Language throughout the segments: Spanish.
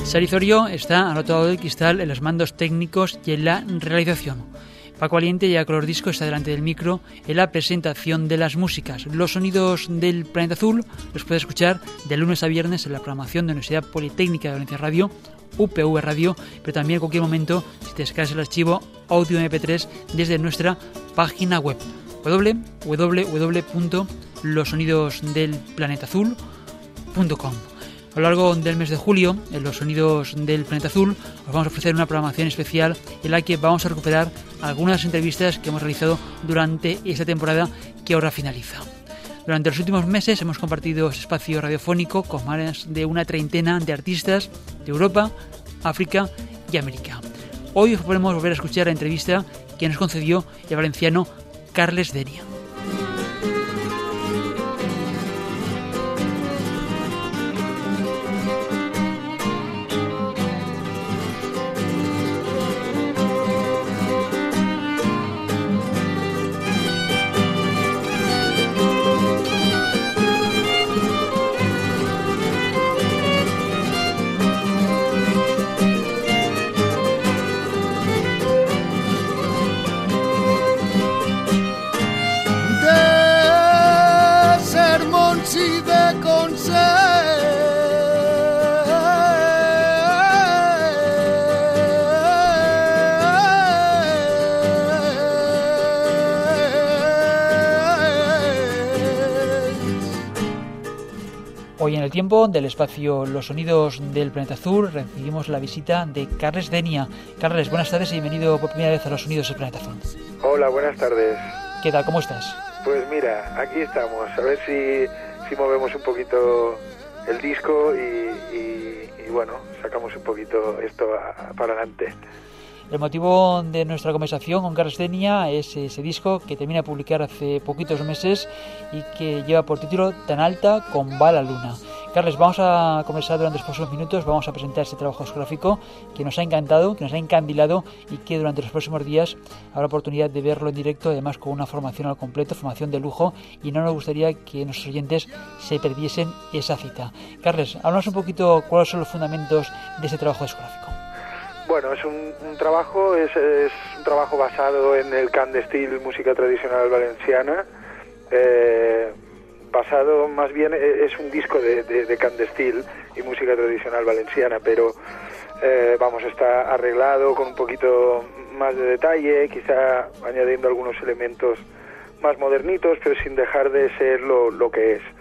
Sarizorio está al otro lado del cristal en los mandos técnicos y en la realización. Paco Valiente y Color Disco está delante del micro en la presentación de las músicas. Los sonidos del Planeta Azul los puedes escuchar de lunes a viernes en la programación de la Universidad Politécnica de Valencia Radio, UPV Radio, pero también en cualquier momento si te descargas el archivo audio MP3 desde nuestra página web www.losonidosdelplanetazul.com. A lo largo del mes de julio, en los Sonidos del Planeta Azul, os vamos a ofrecer una programación especial en la que vamos a recuperar algunas entrevistas que hemos realizado durante esta temporada que ahora finaliza. Durante los últimos meses hemos compartido este espacio radiofónico con más de una treintena de artistas de Europa, África y América. Hoy os podemos volver a escuchar la entrevista que nos concedió el valenciano Carles Denia. Hoy en el tiempo del espacio Los Sonidos del Planeta Azul recibimos la visita de Carles Denia. Carles, buenas tardes y bienvenido por primera vez a Los Sonidos del Planeta Azul. Hola, buenas tardes. ¿Qué tal? ¿Cómo estás? Pues mira, aquí estamos, a ver si movemos un poquito el disco y bueno, sacamos un poquito esto para adelante. El motivo de nuestra conversación con Carles Denia es ese disco que termina de publicar hace poquitos meses y que lleva por título Tan alta como va la luna. Carles, vamos a conversar durante los próximos minutos, vamos a presentar este trabajo discográfico que nos ha encantado, que nos ha encandilado y que durante los próximos días habrá oportunidad de verlo en directo, además con una formación al completo, formación de lujo, y no nos gustaría que nuestros oyentes se perdiesen esa cita. Carles, háblanos un poquito cuáles son los fundamentos de este trabajo discográfico. Bueno, es un trabajo basado en el cant d'estil, música tradicional valenciana, basado más bien, es un disco de cant d'estil y música tradicional valenciana, pero está arreglado con un poquito más de detalle, quizá añadiendo algunos elementos más modernitos, pero sin dejar de ser lo que es.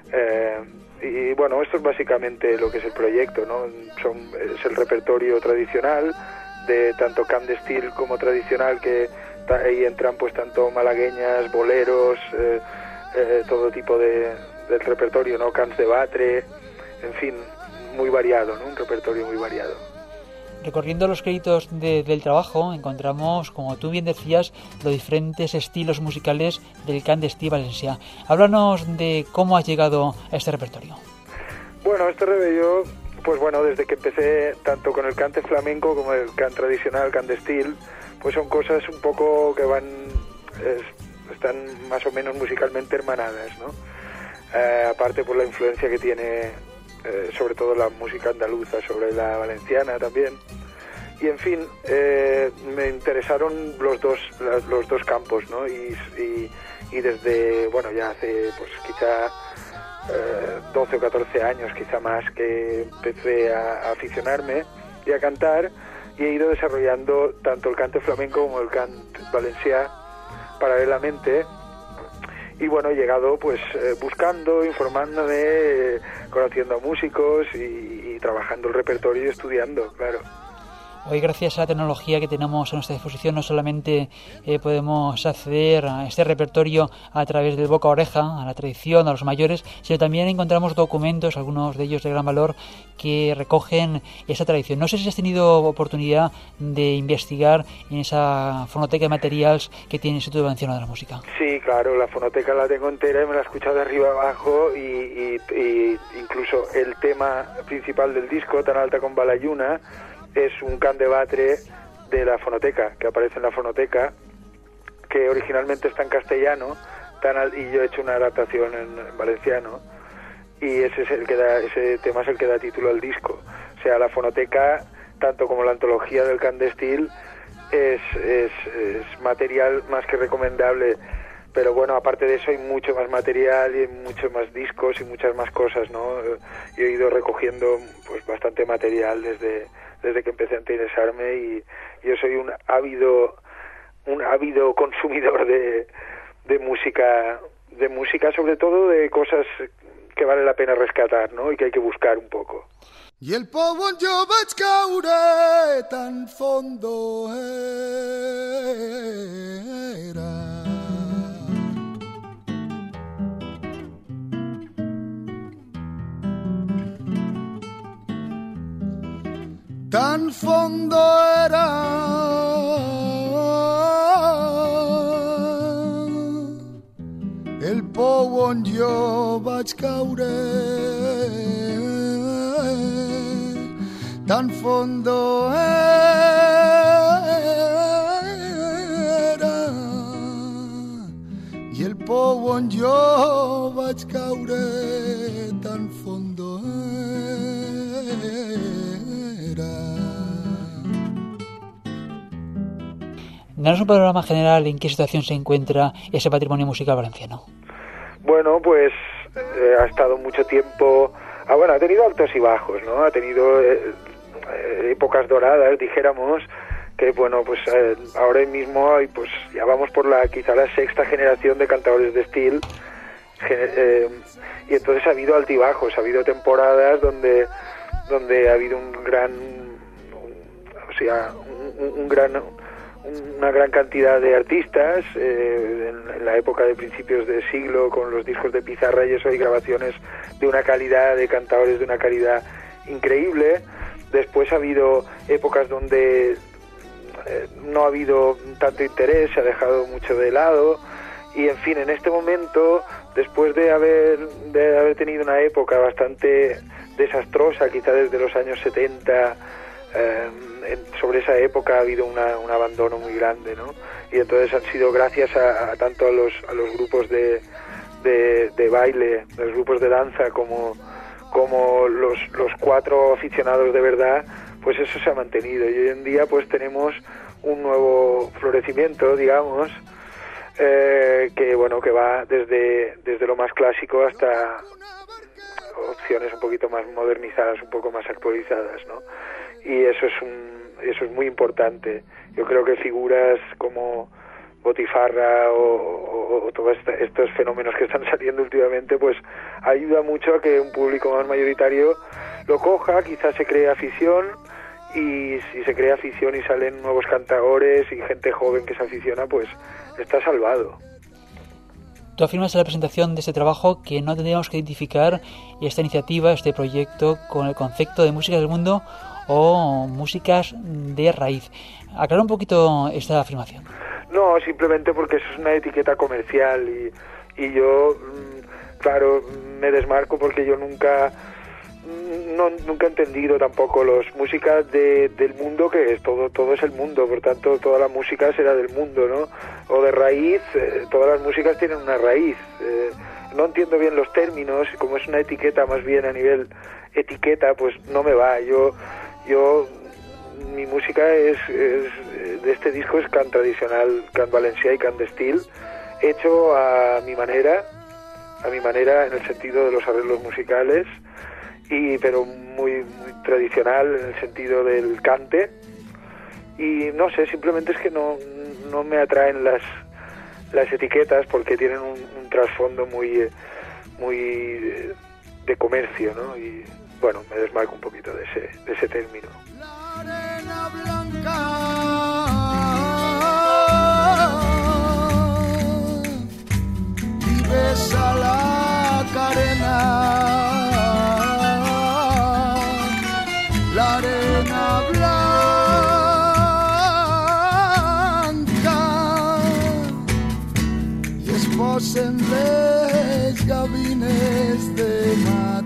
Y bueno, esto es básicamente lo que es el proyecto, ¿no? Es el repertorio tradicional de tanto cant d'estil como tradicional, que ahí entran pues tanto malagueñas, boleros, todo tipo del repertorio, ¿no? Cants de batre, en fin, muy variado, ¿no? Un repertorio muy variado. Recorriendo los créditos del trabajo encontramos, como tú bien decías, los diferentes estilos musicales del cant d'estil valencià. Háblanos de cómo has llegado a este repertorio. Bueno, yo, pues bueno, desde que empecé tanto con el cante flamenco como el cant tradicional, cant d'estil, pues son cosas un poco que están más o menos musicalmente hermanadas, ¿no? Aparte por la influencia que tiene sobre todo la música andaluza sobre la valenciana también, y en fin, me interesaron los dos campos, ¿no? Y desde, bueno, ya hace pues quizá 12 o 14 años, quizá más, que empecé a aficionarme y a cantar, y he ido desarrollando tanto el cante flamenco como el cant valencià paralelamente. Y bueno, he llegado pues buscando, informándome, conociendo a músicos y trabajando el repertorio y estudiando, claro. Hoy, gracias a la tecnología que tenemos a nuestra disposición, no solamente podemos acceder a este repertorio a través del boca a oreja, a la tradición, a los mayores, sino también encontramos documentos, algunos de ellos de gran valor, que recogen esa tradición. No sé si has tenido oportunidad de investigar en esa fonoteca de materiales que tiene el Instituto Valenciano de la Música. Sí, claro, la fonoteca la tengo entera y me la he escuchado de arriba abajo, y incluso el tema principal del disco, Tan alta com va la lluna, es un cant de batre de la fonoteca, que aparece en la fonoteca, que originalmente está en castellano, y yo he hecho una adaptación en valenciano, y ese tema es el que da título al disco. O sea, la fonoteca, tanto como la antología del Cant d'Estil, es material más que recomendable. Pero bueno, aparte de eso hay mucho más material y hay muchos más discos y muchas más cosas, ¿no? Yo he ido recogiendo pues bastante material desde que empecé a interesarme, y yo soy un ávido consumidor de música, sobre todo de cosas que vale la pena rescatar, ¿no? Y que hay que buscar un poco. I el pou on jo vaig caure tan fondo era. Tan fondo era el pou on jo vaig caure, tan fondo era, i el pou on jo vaig caure, tan fondo era. Danos un panorama general en qué situación se encuentra ese patrimonio musical valenciano. Bueno, pues ha estado mucho tiempo... bueno, ha tenido altos y bajos, ¿no? Ha tenido épocas doradas, dijéramos, que bueno, pues ahora mismo pues ya vamos por quizá la sexta generación de cantadores de Estil, y entonces ha habido altibajos, ha habido temporadas donde ha habido una gran cantidad de artistas, en la época de principios de siglo, con los discos de pizarra y eso, hay grabaciones de una calidad, de cantadores de una calidad increíble. Después ha habido épocas donde no ha habido tanto interés, se ha dejado mucho de lado, y en fin, en este momento, después de haber tenido una época bastante desastrosa, quizá desde los años 70, sobre esa época ha habido un abandono muy grande, ¿no? Y entonces han sido gracias tanto a los grupos de baile, los grupos de danza, como los cuatro aficionados de verdad, pues eso se ha mantenido. Y hoy en día pues tenemos un nuevo florecimiento, digamos, que bueno, que va desde lo más clásico hasta opciones un poquito más modernizadas, un poco más actualizadas, ¿no? Y eso es muy importante. Yo creo que figuras como Botifarra o todos estos fenómenos que están saliendo últimamente, pues ayuda mucho a que un público más mayoritario lo coja, quizás se cree afición, y si se crea afición y salen nuevos cantadores y gente joven que se aficiona, pues está salvado. Tú afirmas en la presentación de este trabajo que no tendríamos que identificar esta iniciativa, este proyecto, con el concepto de música del mundo o músicas de raíz. Aclara un poquito esta afirmación. No, simplemente porque eso es una etiqueta comercial, y yo, claro, me desmarco porque yo nunca he entendido tampoco los músicas del mundo, que es todo es el mundo, por tanto toda la música será del mundo, ¿no? O de raíz, todas las músicas tienen una raíz. No entiendo bien los términos, como es una etiqueta más bien a nivel etiqueta, pues no me va. Mi música de este disco es cant tradicional, cant valencià y cant d'estil, hecho a mi manera en el sentido de los arreglos musicales, pero muy, muy tradicional en el sentido del cante. Y no sé, simplemente es que no me atraen las etiquetas, porque tienen un trasfondo muy de comercio, ¿no? Y bueno, me desmarco un poquito de ese término. La arena blanca y besa la carena, la arena blanca, i es posen les gavines de matinada.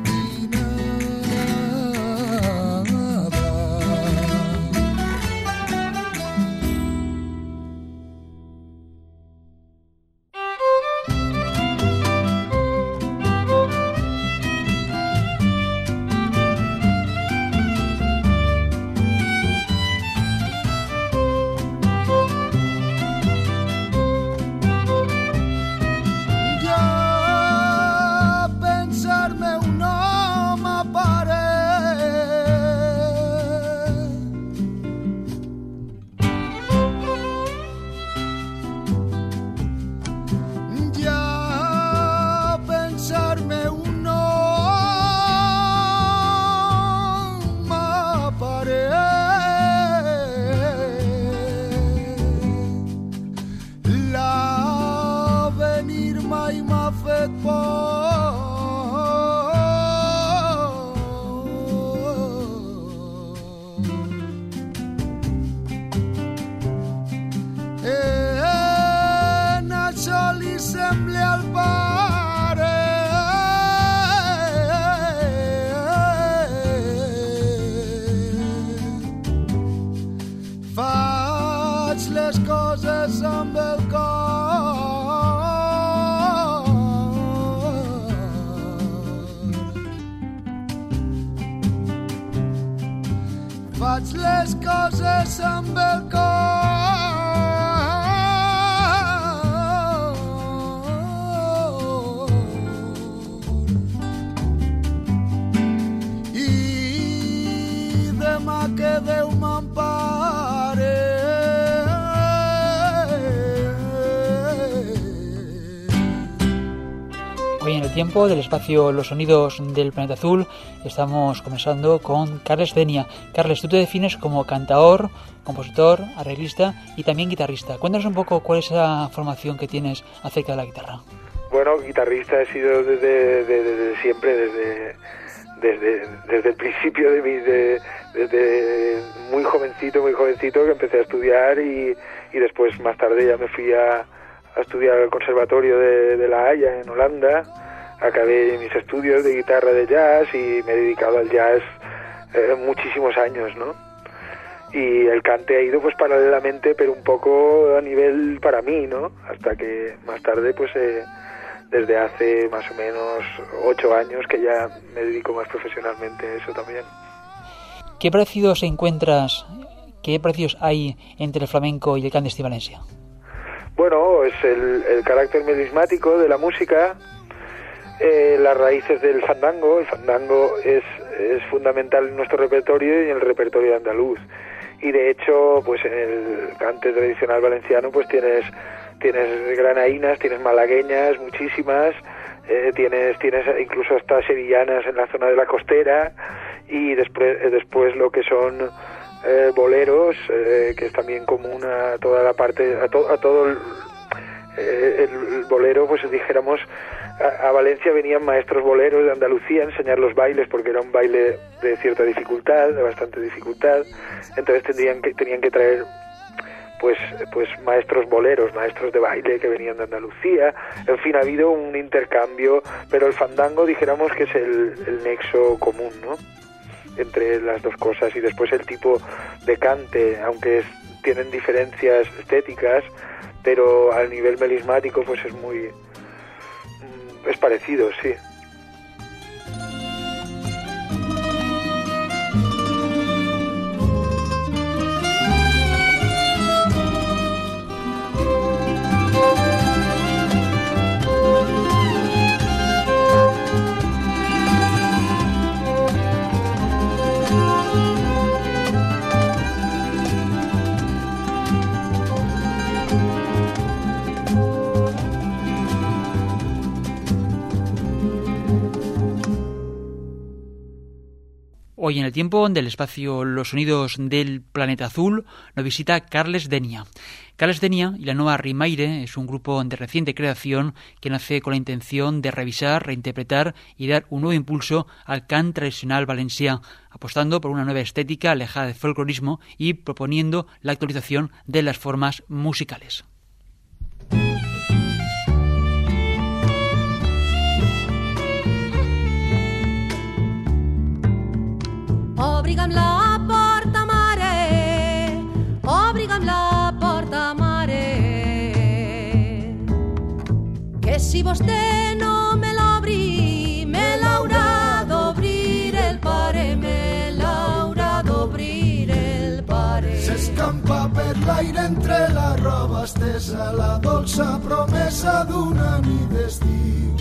faig les coses amb el cor. I demà que Déu m'empare. Hoy en el tiempo del espacio Los Sonidos del Planeta Azul estamos conversando con Carles Denia. Carles, tú te defines como cantador, compositor, arreglista y también guitarrista. Cuéntanos un poco cuál es esa formación que tienes acerca de la guitarra. Bueno, guitarrista he sido desde siempre, desde el principio desde muy jovencito que empecé a estudiar y después más tarde ya me fui a estudiar al Conservatorio de La Haya en Holanda. Acabé mis estudios de guitarra de jazz y me he dedicado al jazz muchísimos años, ¿no? Y el cante ha ido pues paralelamente, pero un poco a nivel para mí, ¿no? Hasta que más tarde pues desde hace más o menos 8 años que ya me dedico más profesionalmente a eso también. ¿Qué parecidos hay entre el flamenco y el cante de Valencia? Bueno, es el carácter melismático de la música, las raíces del fandango. El fandango es fundamental en nuestro repertorio y en el repertorio andaluz. Y de hecho, pues en el cante tradicional valenciano, pues tienes granainas, tienes malagueñas, muchísimas, tienes incluso hasta sevillanas en la zona de la costera, y después lo que son boleros, que es también común a toda la parte, a todo el bolero, pues dijéramos, a Valencia venían maestros boleros de Andalucía a enseñar los bailes, porque era un baile de cierta dificultad, de bastante dificultad. Entonces tenían que traer pues maestros boleros, maestros de baile que venían de Andalucía. En fin, ha habido un intercambio, pero el fandango dijéramos que es el nexo común, ¿no?, entre las dos cosas. Y después el tipo de cante, aunque tienen diferencias estéticas, pero al nivel melismático pues es parecido, sí. Hoy en el tiempo del espacio Los Sonidos del Planeta Azul nos visita Carles Denia. Carles Denia y la Nova Rimaire es un grupo de reciente creación que nace con la intención de revisar, reinterpretar y dar un nuevo impulso al cant tradicional valencià, apostando por una nueva estética alejada del folclorismo y proponiendo la actualización de las formas musicales. Obriga'm la porta, mare, obriga'm la porta, mare, que si vostè no me l'obri, me l'haurà d'obrir el pare, me l'haurà d'obrir el pare. S'escampa per l'aire entre la roba estesa, la dolça promesa d'una nit d'estiu.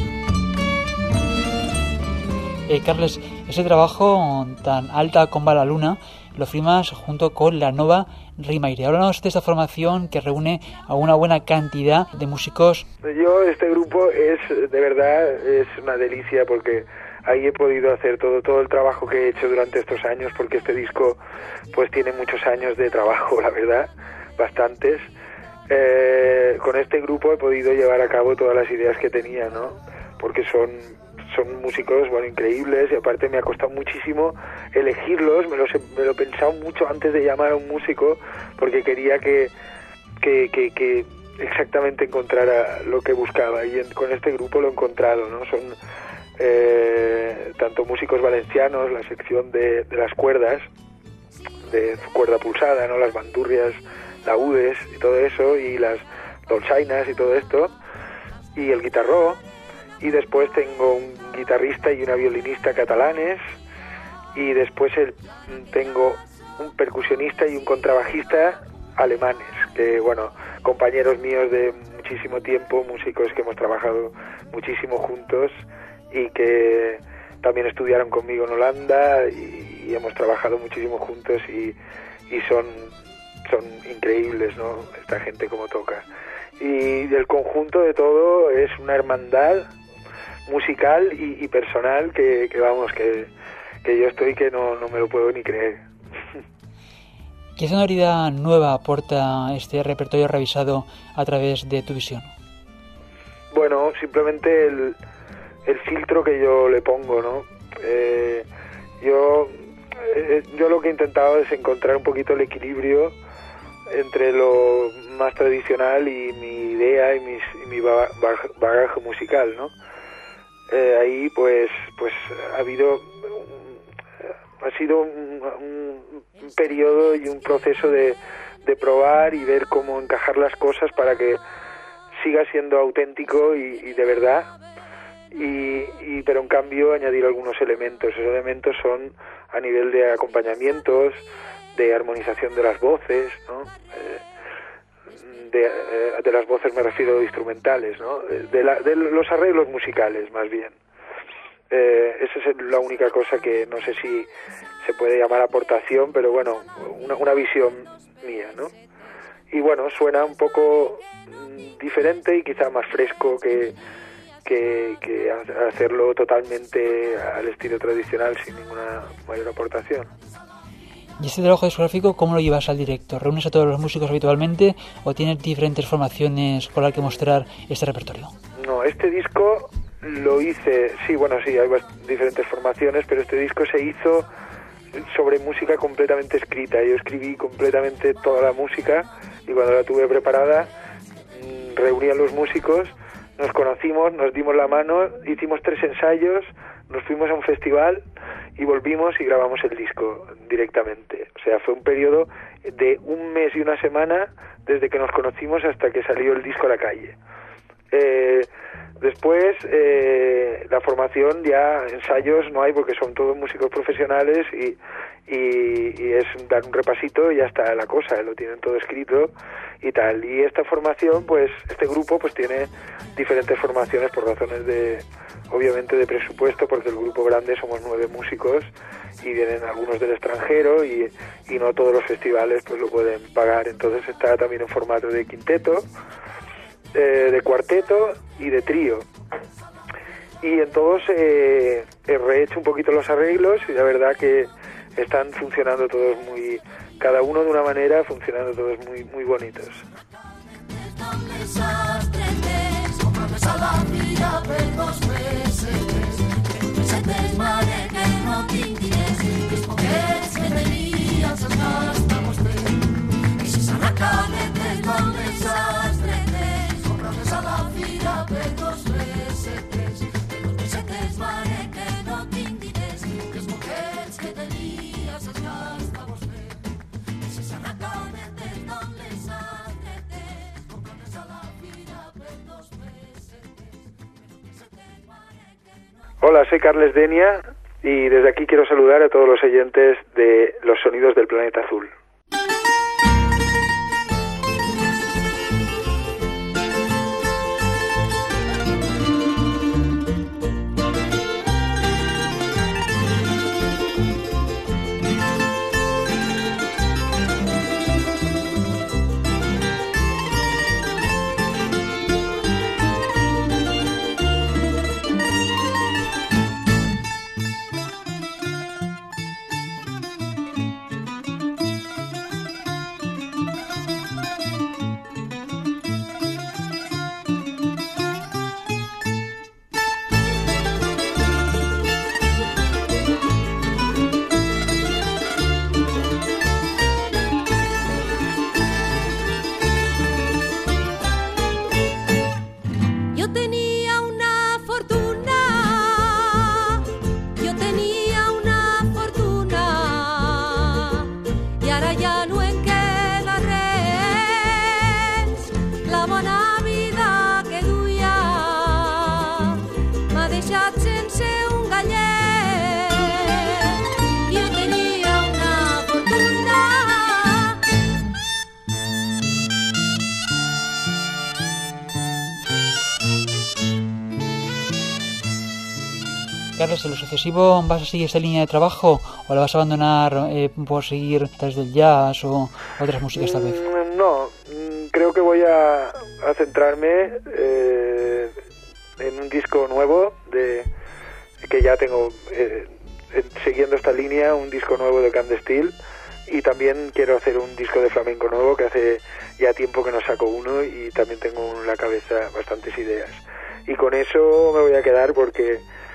Carles, ese trabajo tan alta con va la luna lo firmas junto con la Nova Rimaire. Háblanos de esta formación que reúne a una buena cantidad de músicos. Este grupo de verdad es una delicia, porque ahí he podido hacer todo el trabajo que he hecho durante estos años, porque este disco pues tiene muchos años de trabajo, la verdad, bastantes. Con este grupo he podido llevar a cabo todas las ideas que tenía, ¿no? Porque son músicos, bueno, increíbles, y aparte me ha costado muchísimo elegirlos. Me lo he pensado mucho antes de llamar a un músico, porque quería que exactamente encontrara lo que buscaba, y con este grupo lo he encontrado, ¿no? Son tanto músicos valencianos, la sección de las cuerdas, de cuerda pulsada, ¿no?, las bandurrias, laúdes y todo eso, y las dolçainas y todo esto, y el guitarró. Y después tengo un guitarrista y una violinista catalanes, y después tengo un percusionista y un contrabajista alemanes, que bueno, compañeros míos de muchísimo tiempo, músicos que hemos trabajado muchísimo juntos y que también estudiaron conmigo en Holanda y hemos trabajado muchísimo juntos y son increíbles, ¿no? Esta gente como toca. Y el conjunto de todo es una hermandad musical y personal que vamos, que yo estoy que no me lo puedo ni creer. ¿Qué sonoridad nueva aporta este repertorio revisado a través de tu visión? Bueno, simplemente el filtro que yo le pongo, ¿no? Yo lo que he intentado es encontrar un poquito el equilibrio entre lo más tradicional y mi idea y mi bagaje musical, ¿no? Ahí pues ha sido un periodo y un proceso de probar y ver cómo encajar las cosas para que siga siendo auténtico y de verdad, pero en cambio añadir algunos elementos. Esos elementos son a nivel de acompañamientos, de armonización de las voces, ¿no? De las voces me refiero instrumentales, ¿no? De los arreglos musicales, más bien. Esa es la única cosa que no sé si se puede llamar aportación, pero bueno, una visión mía, ¿no? Y bueno, suena un poco diferente y quizá más fresco que hacerlo totalmente al estilo tradicional sin ninguna mayor aportación. ¿Y este trabajo discográfico cómo lo llevas al directo? ¿Reúnes a todos los músicos habitualmente o tienes diferentes formaciones con las que mostrar este repertorio? No, este disco lo hice, sí, hay diferentes formaciones, pero este disco se hizo sobre música completamente escrita. Yo escribí completamente toda la música y cuando la tuve preparada reuní a los músicos, nos conocimos, nos dimos la mano, hicimos 3 ensayos, nos fuimos a un festival y volvimos y grabamos el disco directamente. O sea, fue un periodo de 1 mes y 1 semana desde que nos conocimos hasta que salió el disco a la calle. Después, la formación ya, ensayos no hay porque son todos músicos profesionales y es dar un repasito y ya está la cosa, lo tienen todo escrito y tal. Y esta formación, pues, este grupo, pues tiene diferentes formaciones por razones obviamente de presupuesto, porque el grupo grande somos 9 músicos y vienen algunos del extranjero y no todos los festivales pues lo pueden pagar. Entonces está también en formato de quinteto, de cuarteto y de trío. Y en todos he rehecho un poquito los arreglos y la verdad que están funcionando todos cada uno de una manera, funcionando todos muy bonitos. Hola, soy Carles Denia y desde aquí quiero saludar a todos los oyentes de Los Sonidos del Planeta Azul. Carles, ¿en lo sucesivo vas a seguir esta línea de trabajo o la vas a abandonar por seguir tras del jazz o otras músicas tal vez? No, creo que voy a centrarme en un disco nuevo que ya tengo, siguiendo esta línea, un disco nuevo de Candestil, y también quiero hacer un disco de flamenco nuevo, que hace ya tiempo que no saco uno y también tengo en la cabeza bastantes ideas. Y con eso me voy a quedar porque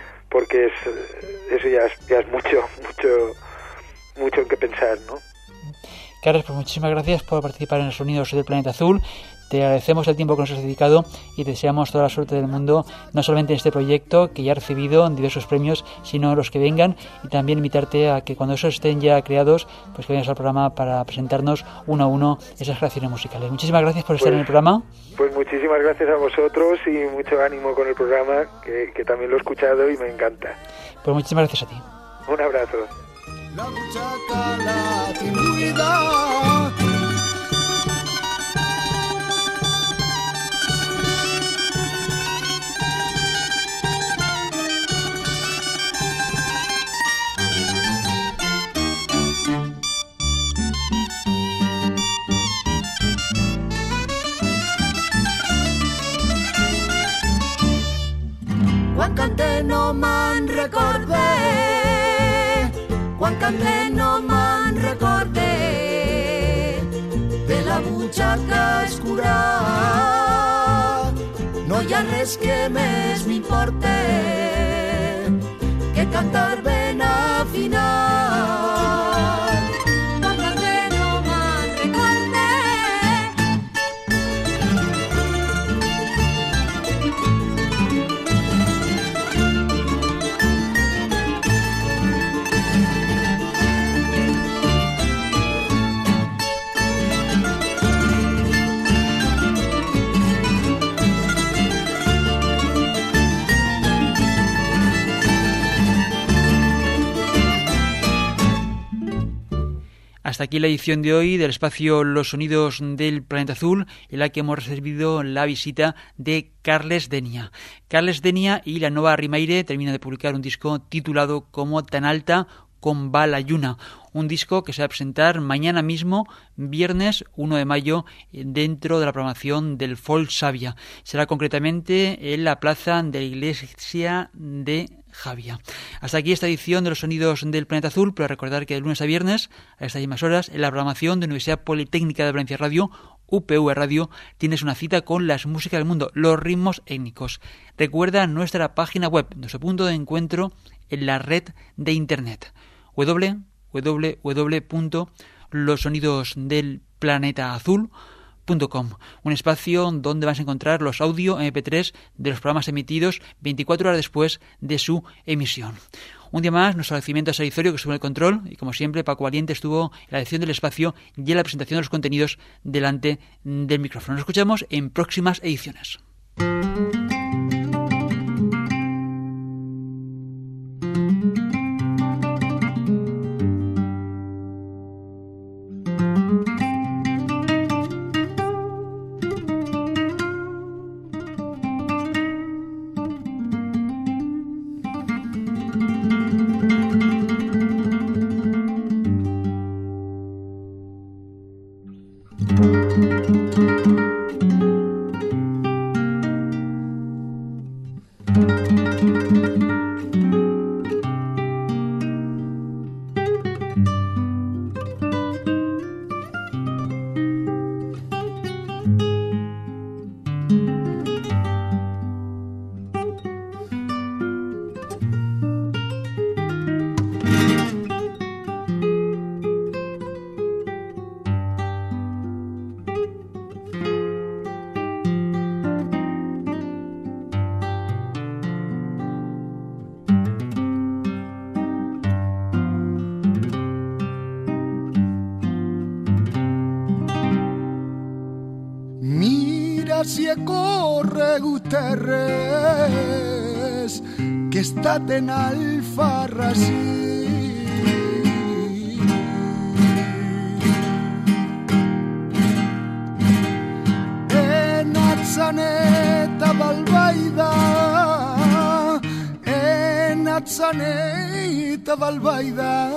eso ya es mucho en qué pensar, ¿no? Carles, pues muchísimas gracias por participar en los Sonidos del Planeta Azul. Te agradecemos el tiempo que nos has dedicado y te deseamos toda la suerte del mundo, no solamente en este proyecto que ya ha recibido diversos premios, sino los que vengan, y también invitarte a que cuando esos estén ya creados, pues que vengas al programa para presentarnos uno a uno esas creaciones musicales. Muchísimas gracias por estar en el programa. Pues muchísimas gracias a vosotros y mucho ánimo con el programa, que también lo he escuchado y me encanta. Pues muchísimas gracias a ti. Un abrazo. La buchaca la timuida. Quan cante no me'n recorde, quan cante no me'n recorde, de la butxaca escura no hi ha res que més m'importe que cantar ben afinat. Quan cante no me'n recorde. Hasta aquí la edición de hoy del espacio Los Sonidos del Planeta Azul, en la que hemos recibido la visita de Carles Denia. Carles Denia y la Nova Rimaire termina de publicar un disco titulado Como tan alta con va la lluna, un disco que se va a presentar mañana mismo, viernes 1 de mayo, dentro de la programación del Folk Savia. Será concretamente en la plaza de la iglesia de Javia. Hasta aquí esta edición de los Sonidos del Planeta Azul, pero recordar que de lunes a viernes, a estas mismas horas, en la programación de Universidad Politécnica de Valencia Radio, UPV Radio, tienes una cita con las músicas del mundo, los ritmos étnicos. Recuerda nuestra página web, nuestro punto de encuentro en la red de internet, www.losonidosdelplanetaazul.com, un espacio donde vas a encontrar los audio MP3 de los programas emitidos 24 horas después de su emisión. Un día más, nuestro agradecimiento a Sarizorio, que estuvo en el control, y como siempre, Paco Valiente estuvo en la edición del espacio y en la presentación de los contenidos delante del micrófono. Nos escuchamos en próximas ediciones. si he corregut terres que he estat en Alfarrasí. He anat Sanet a Balbaida, he anat Manzanita d'Albaida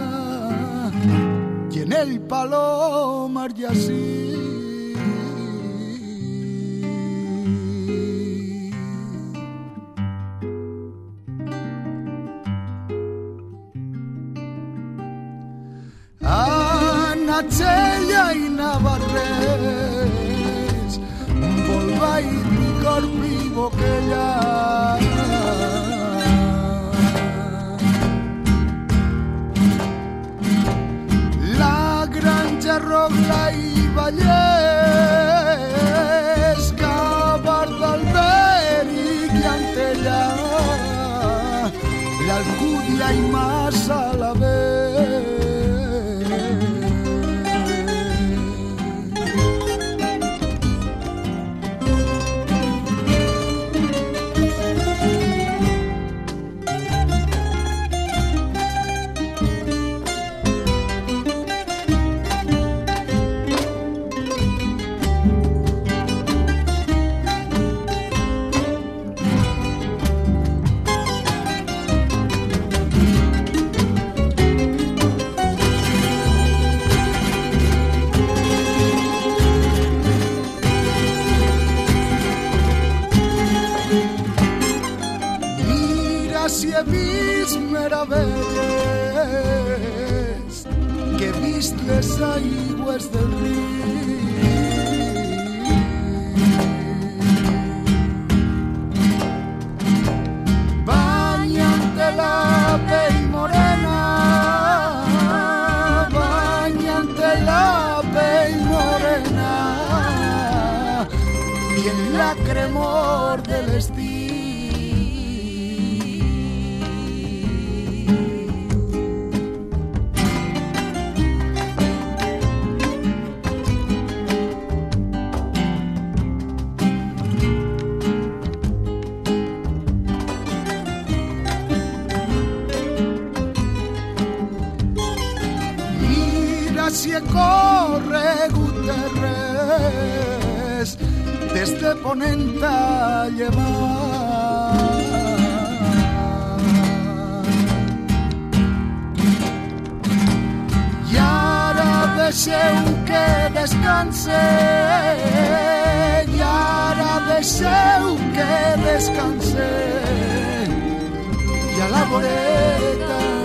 y en el Palomar y así. A Nachella y Navarrés volva y rigor vivo que ya. Rogla y Vallès, Gavar d'Alberic y Antella, l'Alcúdia y Massa la vez. Si he vist meravelles que he vist les aigües del riu. Banyant-te la pell morena, banyant-te la pell morena i en la cremor de l'estiu. Si he corregut terres des de Ponent a llevant i ara deixeu que descanse i ara deixeu que descanse i a la voreta